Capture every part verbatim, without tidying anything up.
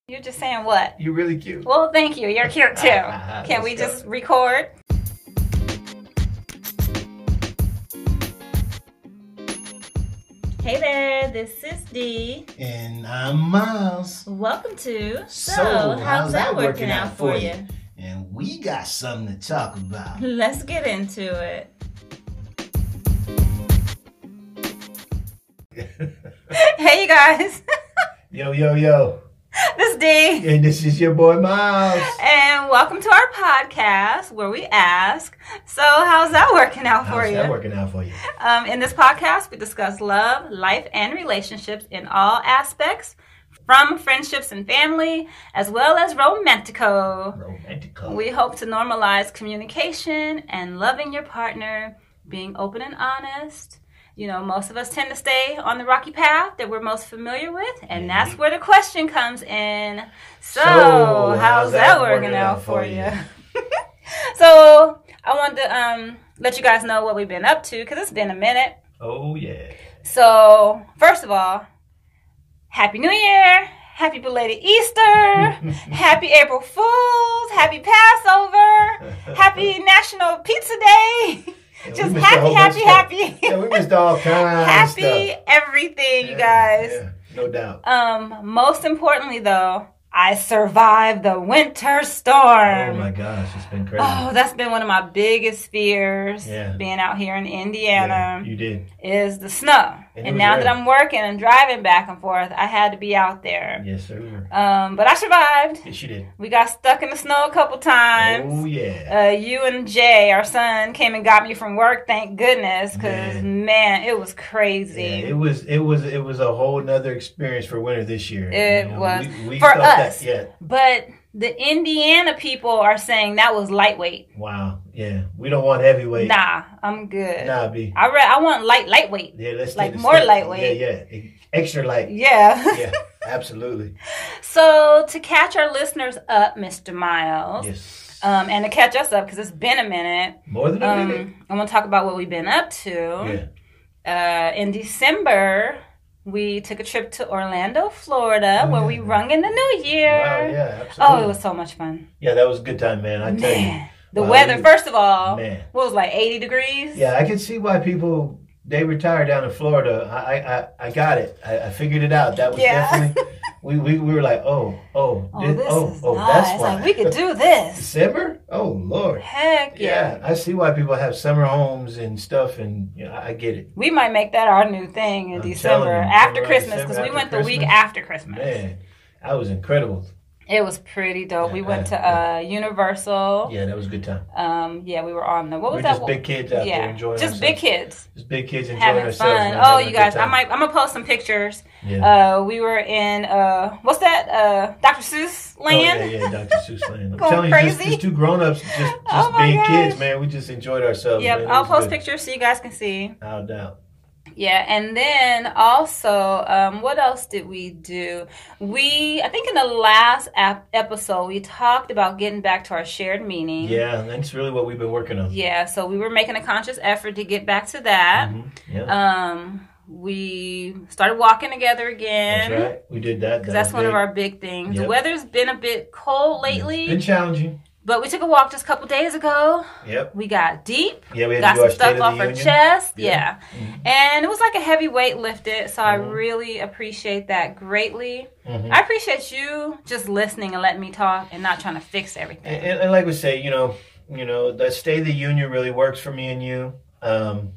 You're just saying what? You're really cute. Well, thank you. You're cute too. Can we just go. record? Hey there, this is Dee. And I'm Miles. Welcome to So, so how's, how's that working, working out for you? you? And we got something to talk about. Let's get into it. Hey, you guys. Yo, yo, yo. This is Dee. And this is your boy, Miles. And welcome to our podcast where we ask, so how's that working out for how's you? How's that working out for you? Um, in this podcast, we discuss love, life, and relationships in all aspects, from friendships and family, as well as romantico. Romantico. We hope to normalize communication and loving your partner, being open and honest. You know, most of us tend to stay on the rocky path that we're most familiar with, and yeah. that's where the question comes in. So, so how's, how's that, that working, working out for you? you? So, I wanted to um, let you guys know what we've been up to, because it's been a minute. Oh, yeah. So, first of all, Happy New Year! Happy belated Easter! Happy April Fools! Happy Passover! Happy National Pizza Day! Yeah, Just happy, happy, happy. Yeah, we missed all kinds happy of stuff. everything, yeah, you guys. Yeah, no doubt. Um, most importantly, though, I survived the winter storm. Oh my gosh, it's been crazy. Oh, that's been one of my biggest fears. Yeah. Being out here in Indiana. Yeah, you did. Is the snow. And, and now rain. that I'm working and driving back and forth, I had to be out there. Yes, sir. Um, but I survived. Yes, you did. We got stuck in the snow a couple times. Oh, yeah. Uh, you and Jay, our son, came and got me from work, thank goodness, because, man. man, it was crazy. Yeah, it was it was, it was a whole nother experience for winter this year. It you know, was. we, we for us. That, yeah. But the Indiana people are saying that was lightweight. Wow. Yeah. We don't want heavyweight. Nah, I'm good. Nah, B. I re- I want light, lightweight. Yeah, let's like take more step. lightweight. Yeah, yeah. Extra light. Yeah. Yeah, absolutely. So to catch our listeners up, Mister Miles. Yes. Um, and to catch us up, because it's been a minute. More than a um, minute. I'm going to talk about what we've been up to. Yeah. Uh, in December, we took a trip to Orlando, Florida, oh, where yeah. we rung in the new year. Wow, yeah, absolutely. Oh, it was so much fun. Yeah, that was a good time, man. I tell man. you. The wow, weather, we, first of all, man. what was it, like eighty degrees? Yeah, I can see why people, they retire down in Florida. I I, I got it. I, I figured it out. That was yeah. definitely, we, we, we were like, oh, oh, oh, this, this oh, is oh nice. that's why. Like, we could do this. December? Oh, Lord. Heck yeah. Yeah, I see why people have summer homes and stuff, and you know, I get it. We might make that our new thing in I'm December, you, after December, Christmas, because we after went Christmas. the week after Christmas. Man, that was incredible. It was pretty dope. Yeah, we went I, to yeah. uh, Universal. Yeah, that was a good time. Um, yeah, we were on the what was we're that? Just big kids out yeah, there enjoying just ourselves. big kids. Just big kids enjoying having ourselves. fun. Man, oh, having you guys, I might I'm gonna post some pictures. Yeah. Uh, we were in uh, what's that? Uh, Doctor Seuss land. Oh, yeah, yeah, Doctor Seuss land. I'm Going telling crazy. you, just, just two grown-ups, just, just oh being gosh. kids, man. We just enjoyed ourselves. Yep, man. I'll post good. pictures so you guys can see. No doubt. Yeah, and then also, um, what else did we do? We, I think in the last ap- episode, we talked about getting back to our shared meaning. Yeah, that's really what we've been working on. Yeah, so we were making a conscious effort to get back to that. Mm-hmm. Yeah. Um, we started walking together again. That's right. We did that. That that's one big. of our big things. Yep. The weather's been a bit cold lately. It's been challenging. But we took a walk just a couple days ago. Yep. We got deep. Yeah, we had got to do some our stuff off our Union. chest. Yeah. Yeah. Mm-hmm. And it was like a heavy weight lifted. So Mm-hmm. I really appreciate that greatly. Mm-hmm. I appreciate you just listening and letting me talk and not trying to fix everything. And, and, and like we say, you know, you know, the State of the Union really works for me and you. Um,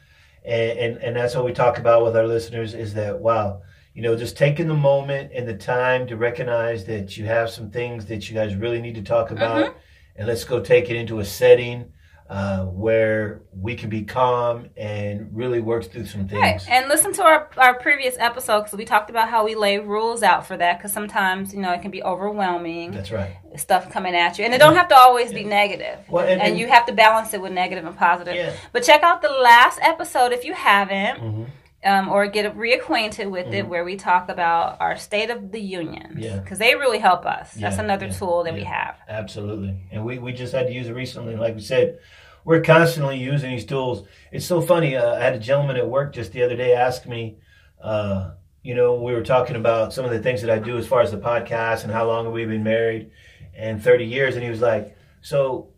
and, and, and that's what we talk about with our listeners is that, wow, you know, just taking the moment and the time to recognize that you have some things that you guys really need to talk about. Mm-hmm. And let's go take it into a setting uh, where we can be calm and really work through some things. Right. And listen to our, our previous episode because we talked about how we lay rules out for that because sometimes, you know, it can be overwhelming. That's right. Stuff coming at you. And it don't have to always be negative. Well, and, and, and you have to balance it with negative and positive. Yeah. But check out the last episode if you haven't. Mm-hmm. Um, or get reacquainted with mm-hmm. it where we talk about our State of the Union. Yeah. Because they really help us. Yeah, That's another yeah, tool that yeah, we have. Absolutely. And we, we just had to use it recently. Like we said, we're constantly using these tools. It's so funny. Uh, I had a gentleman at work just the other day ask me, uh, you know, we were talking about some of the things that I do as far as the podcast and how long have we been married, and thirty years. And he was like, so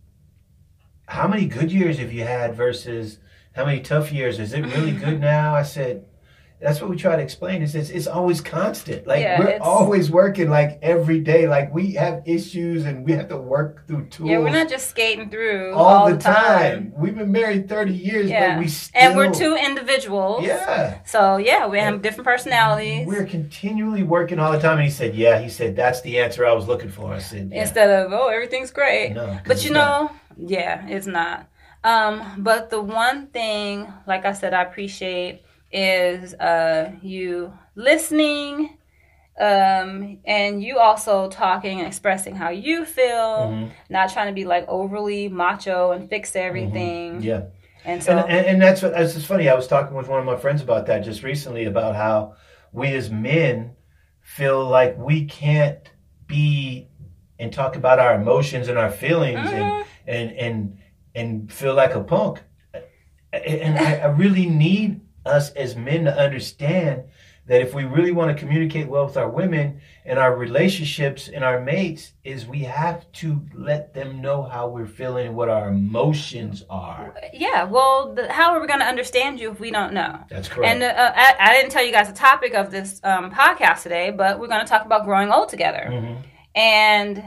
how many good years have you had versus how many tough years? Is it really good now? I said, that's what we try to explain. Is it's, it's always constant. Like Yeah, we're it's- always working like every day. Like we have issues and we have to work through tools. Yeah, we're not just skating through all, all, the time. We've been married thirty years, Yeah. but we still And we're two individuals. Yeah. So, yeah, we have different personalities. We're continually working all the time. And he said, yeah, he said, that's the answer I was looking for. I said, yeah. Instead of, oh, everything's great. No, 'cause but it's you know, yeah, it's not. Um, but the one thing, like I said, I appreciate is uh, you listening, um, and you also talking and expressing how you feel, Mhm. not trying to be like overly macho and fix everything. Yeah. And so, And, and, and that's what, it's just funny. I was talking with one of my friends about that just recently, about how we as men feel like we can't be and talk about our emotions and our feelings Mhm. and, and, and, and feel like a punk. And I, I really need us as men to understand that if we really want to communicate well with our women and our relationships and our mates, is we have to let them know how we're feeling and what our emotions are. yeah, well, the, how are we going to understand you if we don't know? That's correct. And uh, I, I didn't tell you guys the topic of this um, podcast today, but we're going to talk about growing old together. Mhm. And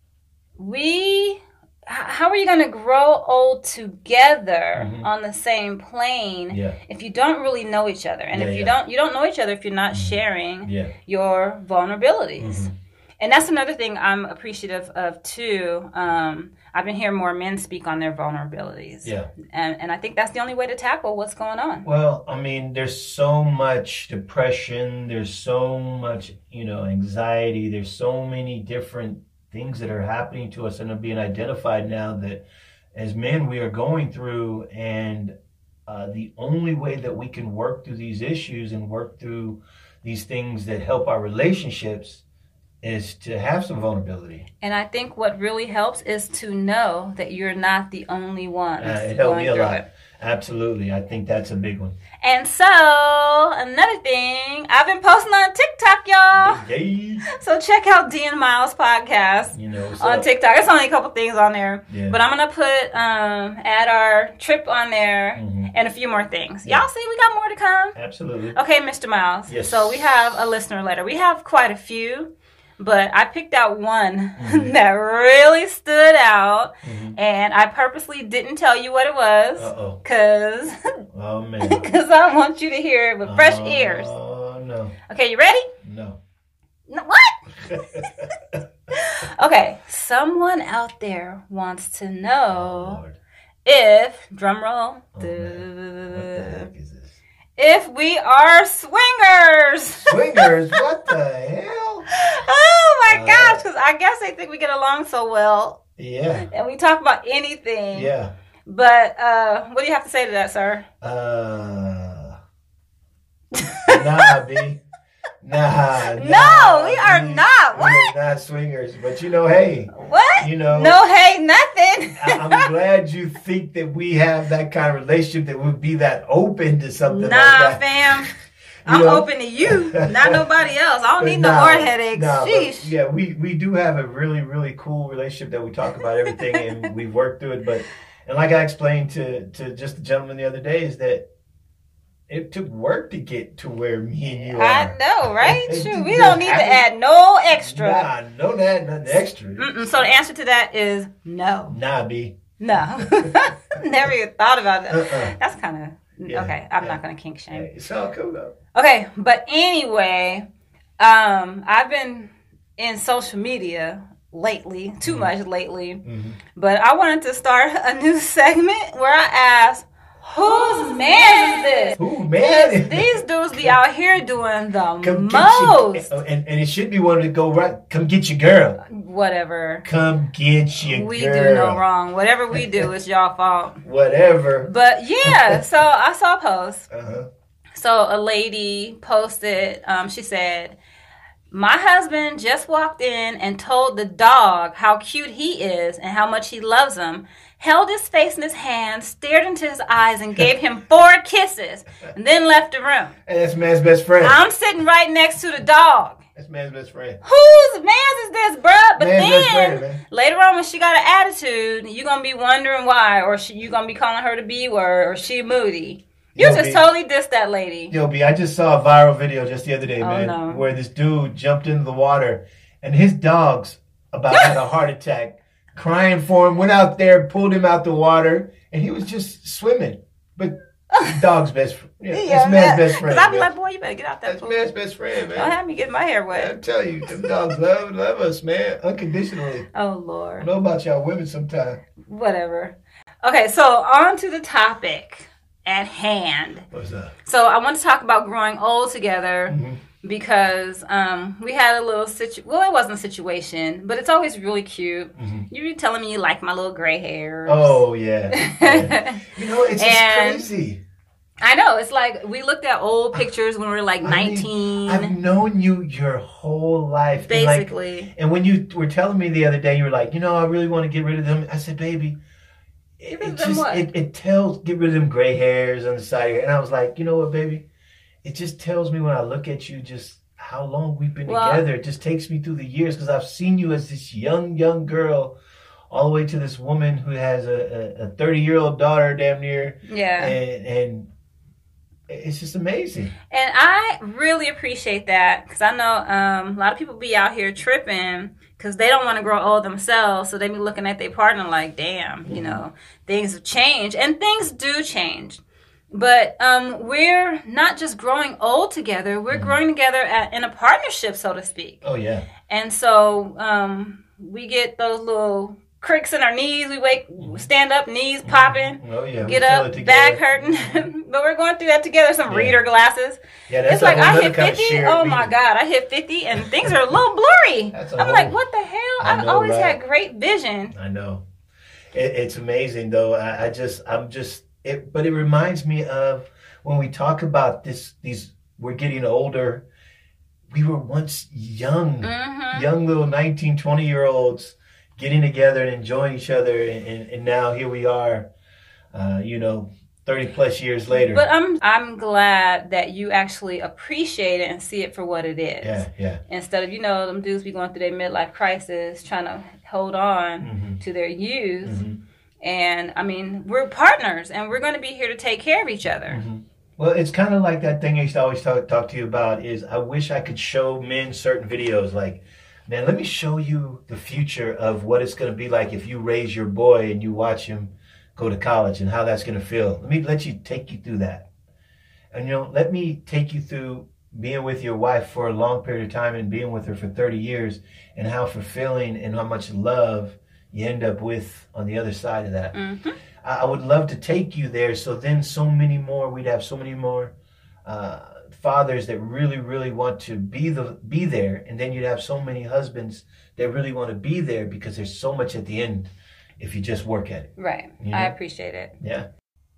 we, h- how are you going to grow old together Mhm. on the same plane Yeah, if you don't really know each other? And Yeah, if you yeah. don't, you don't know each other if you're not Mhm. sharing yeah. your vulnerabilities. Mhm. And that's another thing I'm appreciative of too. Um, I've been hearing more men speak on their vulnerabilities. Yeah. And and I think that's the only way to tackle what's going on. Well, I mean, there's so much depression. There's so much, you know, anxiety. There's so many different things that are happening to us and are being identified now that as men we are going through. And uh, the only way that we can work through these issues and work through these things that help our relationships is to have some vulnerability. And I think what really helps is to know that you're not the only one Uh, it helped going me a through lot. it. Absolutely. I think that's a big one. And so, another thing, I've been posting on TikTok, y'all. Yay. So check out D and Miles podcast You know, what's on up? TikTok. There's only a couple things on there. Yeah. But I'm going to put, um, add our trip on there Mhm. and a few more things. Yeah. Y'all see we got more to come? Absolutely. Okay, Mister Miles. Yes. So we have a listener letter. We have quite a few, but I picked out one Mhm. that really stood out, Mhm. and I purposely didn't tell you what it was Uh-oh. because Oh, man. because I want you to hear it with fresh ears. Oh, no. Okay, you ready? No. No, what? Okay, someone out there wants to know Lord. if, drum roll, Oh, man. What the heck is this? if we are swingers. Swingers? What the hell? Oh my Uh, gosh, because I guess they think we get along so well Yeah. and we talk about anything. Yeah. But uh, what do you have to say to that, sir? Uh. Nah, B. Nah. No, nah, we are B. not. We What? are not swingers. But you know, hey, What? you know. No, hey, nothing. I- I'm glad you think that we have that kind of relationship that would be that open to something Nah, like that. fam. You I'm know? open to you, not nobody else. I don't But need nah, no more headaches. nah, but Sheesh. yeah, we, we do have a really, really cool relationship that we talk about everything and we've worked through it. But, and like I explained to, to just the gentleman the other day, is that it took work to get to where me and you are. I know, right? It Shoot, just we don't need to happened. add no extra. Nah, no, that, nothing extra. Mm-mm. So the answer to that is no. Nah, B. No. Never even thought about that. Uh-uh. That's kind of, Yeah, okay, I'm yeah. not going to kink shame. Hey, it's all cool though. Okay, but anyway, um, I've been in social media lately, too Mhm. much lately, Mm-hmm. but I wanted to start a new segment where I ask, whose man is this? Ooh, man. Because these dudes be out here doing the Come most. get your, and, and it should be one to go right. Come get your girl. Whatever. Come get your We girl. do no wrong. Whatever we do, it's y'all fault. Whatever. But yeah, so I saw a post. Uh-huh. So a lady posted, um, she said, my husband just walked in and told the dog how cute he is and how much he loves him. held his face in his hand, stared into his eyes, and gave him four kisses, and then left the room. Hey, that's man's best friend. I'm sitting right next to the dog. That's man's best friend. Whose man's is this, bruh? But Man's best then, friend, man. later on when she got an attitude, you're going to be wondering why, or she, you're going to be calling her the B word, or she moody. You Yo, just B, totally dissed that lady. Yo, B, I just saw a viral video just the other day, Oh, man, no. where this dude jumped into the water, and his dogs about had a heart attack, crying for him, went out there, pulled him out the water, and he was just swimming. But his dog's best friend. Yeah, Yeah, that's man's best friend. Because I'd be man. like, boy, you better get out that That's pool. man's best friend, man. Don't have me get my hair I'm wet. telling you, them dogs love love us, man, unconditionally. Oh, I Lord. know about y'all women sometimes. Whatever. Okay, so on to the topic at hand. What's up? So I want to talk about growing old together Mm-hmm. because um, we had a little situ. Well, it wasn't a situation, but it's always really cute. Mm-hmm. You were telling me you like my little gray hairs. Oh, yeah. yeah. You know, it's just And- crazy. I know. It's like we looked at old pictures when we were like I mean, nineteen. I've known you your whole life. And, like, basically. and when you were telling me the other day, you were like, you know, I really want to get rid of them. I said, baby, it, Get rid it of them just what? it, it tells get rid of them gray hairs on the side of your. And I was like, you know what, baby? It just tells me when I look at you, just how long we've been Well- together. It just takes me through the years because I've seen you as this young, young girl, all the way to this woman who has a thirty year old daughter, damn near, Yeah. and and. It's just amazing. And I really appreciate that because I know um, a lot of people be out here tripping because they don't want to grow old themselves. So they be looking at their partner like, damn, you know, things have changed. And things do change. But um, we're not just growing old together. We're growing together at, in a partnership, so to speak. Oh, yeah. And so um, we get those little cricks in our knees. We wake, stand up, knees popping. Oh, yeah. we Get feel up, it back together. hurting, but we're going through that together. Some Yeah. reader glasses. Yeah, that's It's like a whole I other hit kind of fifty. shared Oh my meaning. God, I hit fifty, and things are a little blurry. That's a I'm whole- like, what the hell? I I've know, always right? had great vision. I know. It, it's amazing, though. I, I just, I'm just, it, but it reminds me of when we talk about this, these, we're getting older. We were once young, Mm-hmm. young little nineteen, twenty year olds getting together and enjoying each other. And, and, and now here we are, uh, you know, thirty plus years later. But I'm I'm glad that you actually appreciate it and see it for what it is. yeah, yeah. Instead of, you know, them dudes be going through their midlife crisis trying to hold on Mhm. to their youth. Mhm. And I mean, we're partners and we're going to be here to take care of each other. Mhm. Well, it's kind of like that thing I used to always talk, talk to you about is I wish I could show men certain videos like, man, let me show you the future of what it's going to be like if you raise your boy and you watch him go to college and how that's going to feel. Let me let you take you through that. And, you know, let me take you through being with your wife for a long period of time and being with her for thirty years and how fulfilling and how much love you end up with on the other side of that. Mm-hmm. I would love to take you there. So then so many more, we'd have so many more uh, fathers that really, really want to be the be there. And then you'd have so many husbands that really want to be there because there's so much at the end if you just work at it. Right. You know? I appreciate it. Yeah.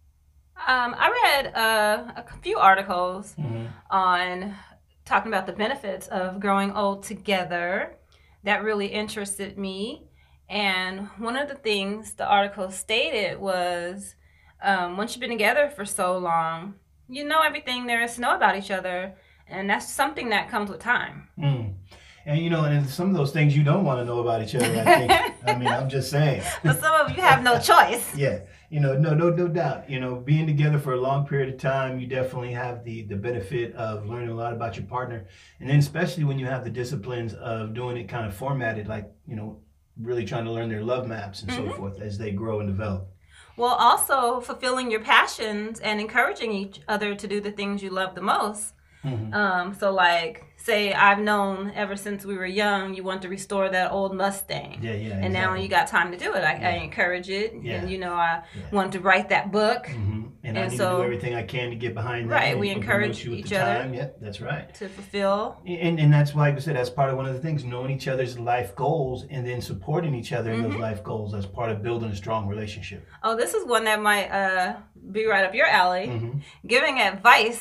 Um, I read uh, a few articles Mm-hmm. on talking about the benefits of growing old together. That really interested me. And one of the things the article stated was um, once you've been together for so long, you know everything there is to know about each other. And that's something that comes with time. Mm. And, you know, and some of those things you don't want to know about each other, I think. I mean, I'm just saying. But some of you have no choice. Yeah, you know, no, no, no doubt. You know, being together for a long period of time, you definitely have the the benefit of learning a lot about your partner, and then especially when you have the disciplines of doing it kind of formatted, like, you know, really trying to learn their love maps and Mm-hmm. so forth as they grow and develop. Well, also fulfilling your passions and encouraging each other to do the things you love the most. Mm-hmm. Um, so like, say I've known ever since we were young, you want to restore that old Mustang. Yeah, yeah. And now when you got time to do it, I, I encourage it. Yeah. And, you know, I Yeah. want to write that book Mm-hmm. And, I And need so- to do everything I can to get behind that. Right, and we promote encourage you with each the other. time. Yep, that's right. to fulfill. And, and that's why, like I said, that's part of one of the things, knowing each other's life goals and then supporting each other in those Mm-hmm. life goals as part of building a strong relationship. Oh, this is one that might uh, be right up your alley. Mm-hmm. Giving advice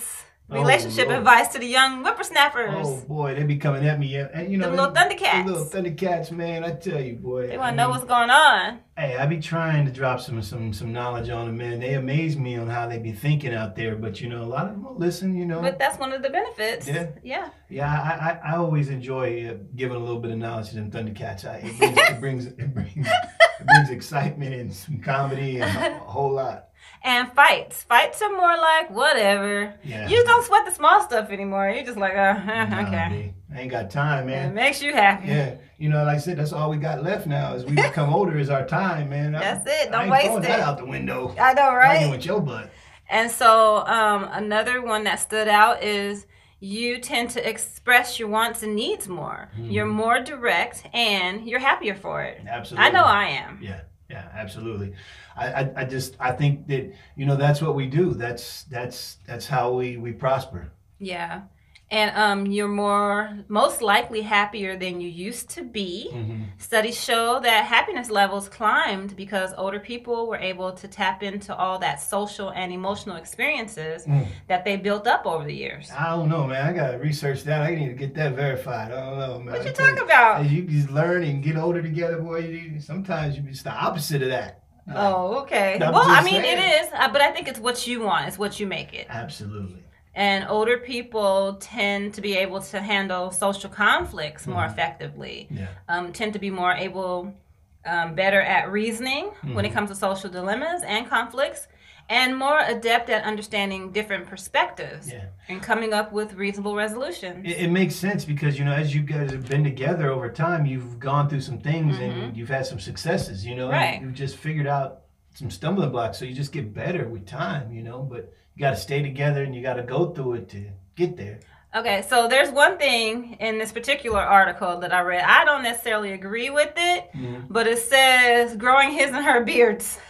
relationship oh, advice to the young whippersnappers. Oh boy, they be coming at me, yeah. And you know, the little Thundercats. The little Thundercats, man. I tell you, boy. They want to I know mean, what's going on. Hey, I be trying to drop some some some knowledge on them, man. They amaze me on how they be thinking out there. But you know, a lot of them will listen. You know. But that's one of the benefits. Yeah. Yeah. Yeah, I I, I always enjoy uh, giving a little bit of knowledge to them Thundercats. I, it brings it brings it brings, it brings excitement and some comedy and a, a whole lot. And fights. Fights are more like whatever. Yeah. You just don't sweat the small stuff anymore. You're just like, uh, Nah, okay. babe. I ain't got time, man. It makes you happy. Yeah, you know, like I said, that's all we got left now. As we become older, is our time, man. That's I, it. Don't I ain't waste throwing it. that out the window. I know, right? Not with your butt. And so um, another one that stood out is you tend to express your wants and needs more. Mm-hmm. You're more direct and you're happier for it. Absolutely. I know I am. Yeah. Yeah, absolutely. I, I, I just I think that, you know, that's what we do. That's that's that's how we, we prosper. Yeah. And um, you're more most likely happier than you used to be. Mm-hmm. Studies show that happiness levels climbed because older people were able to tap into all that social and emotional experiences mm. that they built up over the years. I don't know, man. I got to research that. I need to get that verified. I don't know, man. What you talking about? As you just learn and get older together, boy, you, sometimes you it's the opposite of that. Oh, okay. I'm well, I mean, saying. it is, but I think it's what you want. It's what you make it. Absolutely. And older people tend to be able to handle social conflicts mm-hmm. more effectively. Yeah. Um, tend to be more able, um, better at reasoning mm-hmm. when it comes to social dilemmas and conflicts, and more adept at understanding different perspectives yeah. and coming up with reasonable resolutions. It, it makes sense because, you know, as you guys have been together over time, you've gone through some things mm-hmm. and you've had some successes, you know, right. you've just figured out some stumbling blocks. So you just get better with time, you know, but you got to stay together and you got to go through it to get there. Okay, so there's one thing in this particular article that I read. I don't necessarily agree with it, mm-hmm. but it says growing his and her beards.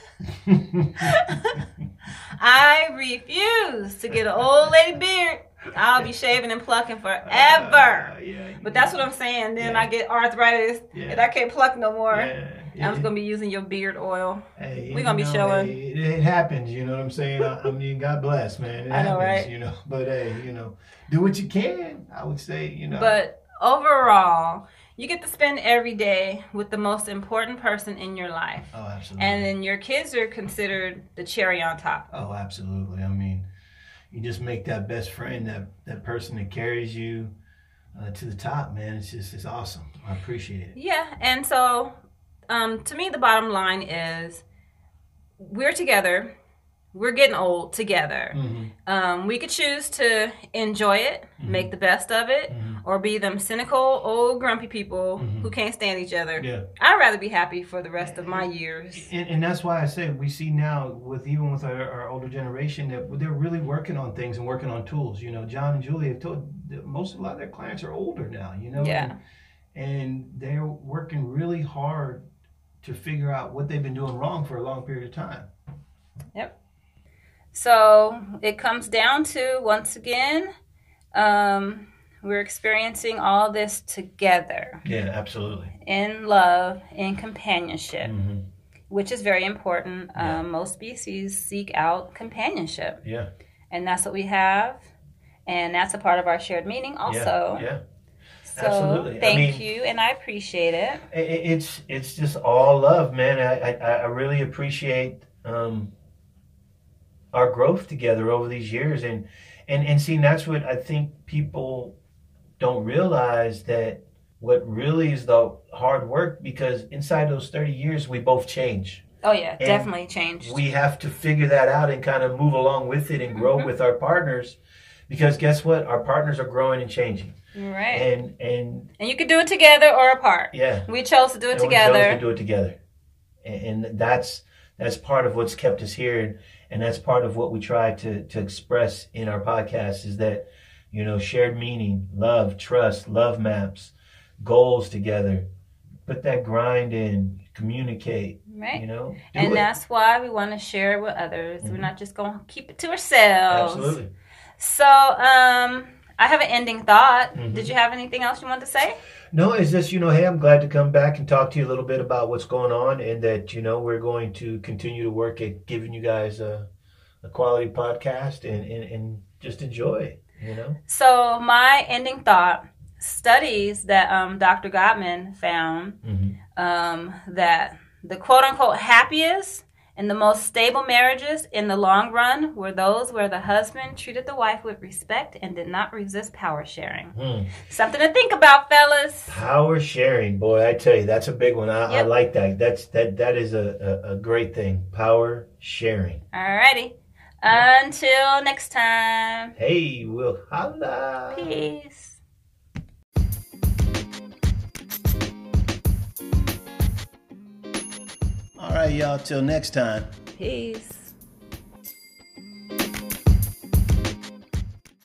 I refuse to get an old lady beard. I'll be shaving and plucking forever. Uh, yeah, but that's what I'm saying. Then yeah. I get arthritis yeah. and I can't pluck no more. Yeah. Yeah. I'm just going to be using your beard oil. Hey, We're going to be showing. Hey, it, it happens, you know what I'm saying? I, I mean, God bless, man. It I know, happens, right? You know, but hey, you know, do what you can, I would say, you know. But overall, you get to spend every day with the most important person in your life. Oh, absolutely. And then your kids are considered the cherry on top. Oh, absolutely. I mean, you just make that best friend, that, that person that carries you uh, to the top, man. It's just, it's awesome. I appreciate it. Yeah. And so, um, to me, the bottom line is we're together. We're getting old together. Mm-hmm. Um, we could choose to enjoy it, mm-hmm. make the best of it, mm-hmm. or be them cynical, old, grumpy people mm-hmm. who can't stand each other. Yeah. I'd rather be happy for the rest of my years. And, and that's why I say we see now, with even with our, our older generation, that they're really working on things and working on tools. You know, John and Julie have told that most a lot of their clients are older now. You know, yeah, and, and they're working really hard to figure out what they've been doing wrong for a long period of time. Yep. So it comes down to, once again, um, we're experiencing all this together. Yeah, absolutely. In love, in companionship, mm-hmm. which is very important. Yeah. Um, most species seek out companionship. Yeah. And that's what we have. And that's a part of our shared meaning also. Yeah, yeah. So absolutely. Thank I mean, you, and I appreciate it. It's it's just all love, man. I I, I really appreciate um, our growth together over these years, and and and see, that's what I think people don't realize, that what really is the hard work, because inside those thirty years we both change. Oh yeah, and definitely changed. We have to figure that out and kind of move along with it and grow mm-hmm. with our partners, because guess what? Our partners are growing and changing. Right. And and and you could do it together or apart. Yeah. We chose to do it and together. We chose to do it together. And, and that's that's part of what's kept us here, and, and that's part of what we try to to express in our podcast, is that, you know, shared meaning, love, trust, love maps, goals together. Put that grind in, communicate. Right. You know. And it. That's why we want to share it with others. Mm-hmm. We're not just going to keep it to ourselves. Absolutely. So, um I have an ending thought. Mm-hmm. Did you have anything else you wanted to say? No, it's just, you know, hey, I'm glad to come back and talk to you a little bit about what's going on, and that, you know, we're going to continue to work at giving you guys a, a quality podcast and, and, and just enjoy. you know? So my ending thought, studies that um, Doctor Gottman found mm-hmm. um, that the quote-unquote happiest and the most stable marriages in the long run were those where the husband treated the wife with respect and did not resist power sharing. Mm. Something to think about, fellas. Power sharing, boy, I tell you, that's a big one. I, yep. I like that. That's that. That is a, a, a great thing. Power sharing. Alrighty. Yep. Until next time. Hey, we'll holla. Peace. All right, y'all. Till next time. Peace.